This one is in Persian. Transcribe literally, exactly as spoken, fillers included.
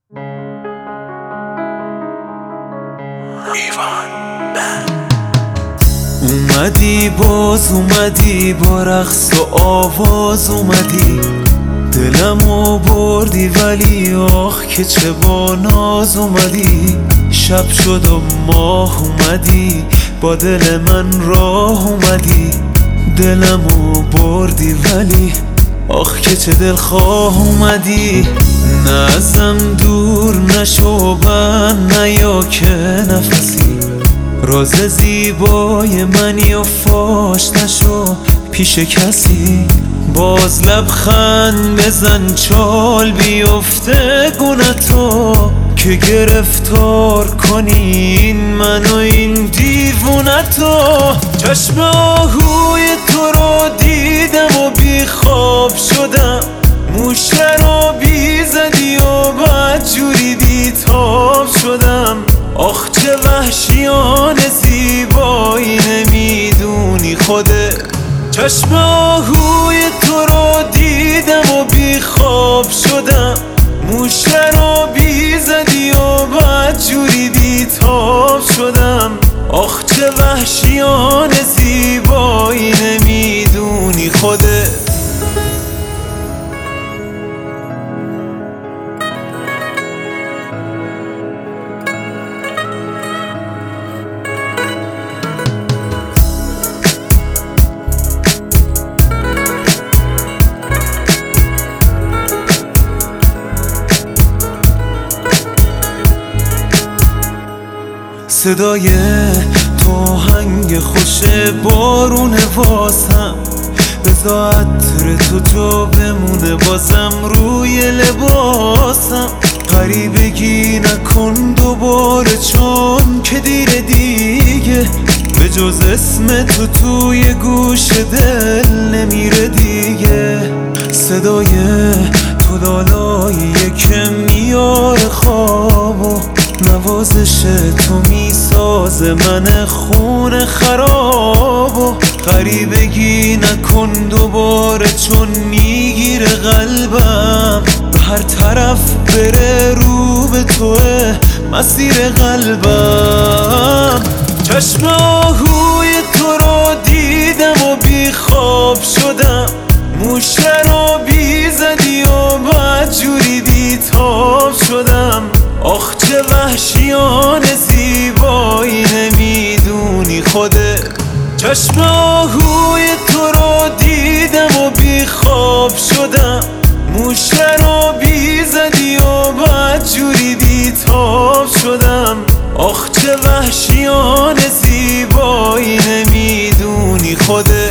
اومدی باز اومدی با رقص و آواز اومدی، دلمو بردی ولی آخ که چه با ناز اومدی. شب شد و ماه اومدی با دل من راه اومدی، دلمو بردی ولی آخ که چه دلخواه اومدی. نه ازم دور نشو بند نیا که نفسی، راز زیبای منی و فاش نشو پیش کسی. باز لبخند بزن چال بیفته گونتو که گرفتار کنی این من و این دیوونتو. چشم آهوی تو رو دیدم و بی خواب شدم، موشه رو بی زدی و بدجوری بی تاب شدم. آخ چه وحشیانه زیبایی نمیدونی خودت. چشم آهوی تو رو دیدم و بی خواب شدم، موشه رو بی زدی و بدجوری بی تاب شدم. آخ چه وحشیانه زیبایی نمیدونی خودت. صدای تو آهنگ خوش بارون واسم، بذار عطر تو تو بمونه بازم روی لباسم. غریبگی نکن دوباره چون که دیر دیگه، به جز اسم تو توی گوش دل نمیره دیگه. صدای تو لالاییه که میاره خواب و نوازش تو میسازه من خون خراب. و غریبگی نکن دوباره چون میگیره قلبم، به هر طرف بره رو به توه مسیر قلبم. چشم آهوی تو رو دیدم و بی خواب شدم، موشه رو بی زدی و بدجوری بی تاب شدم. آخ چه وحشیانه زیبایی نمیدونی خودت. چشم آهوی تو رو دیدم و بی خواب شدم، موشه رو بی زدی و بدجوری بی تاب شدم. آخ چه وحشیانه زیبایی نمیدونی خودت.